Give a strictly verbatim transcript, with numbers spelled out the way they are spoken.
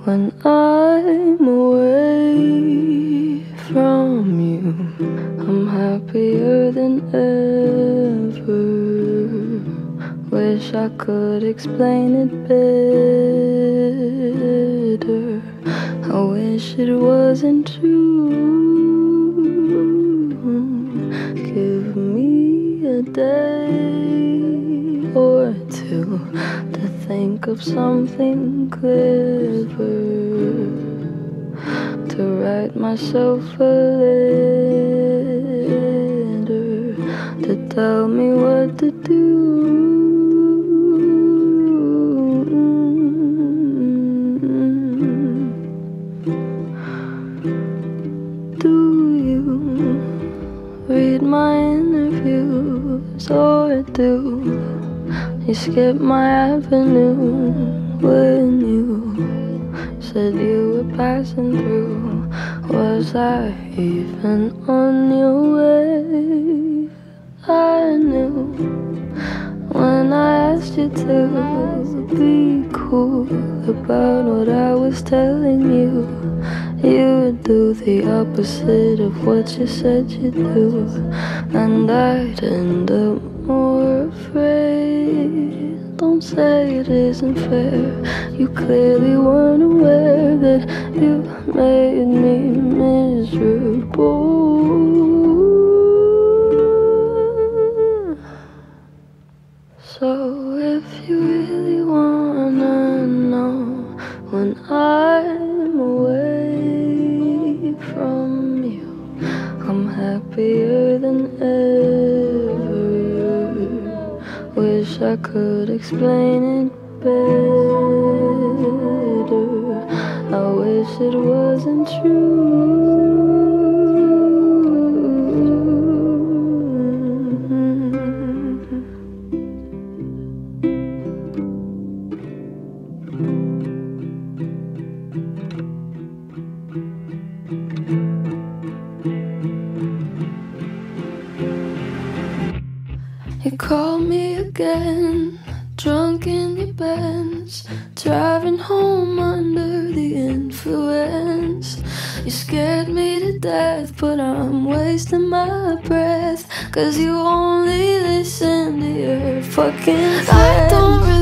when I'm away from you. I'm happier than ever. Wish I could explain it better. I wish it wasn't true. Give me a day or two to think of something clever, to write myself a letter, to tell me what to do. Do you read my interviews, or do you skip my avenue when you said you were passing through? Was I even on your way? I knew when I asked you to be cool about what I was telling you, you would do the opposite of what you said you'd do, and I'd end up more afraid. Don't say it isn't fair. You clearly weren't aware that you made me miserable. So if you really wanna know when I'm away from you, I'm happier than ever. Wish I could explain it better. I wish it wasn't true. You called me again, drunk in your Benz, driving home under the influence. You scared me to death, but I'm wasting my breath, 'cause you only listen to your fucking friends. I don't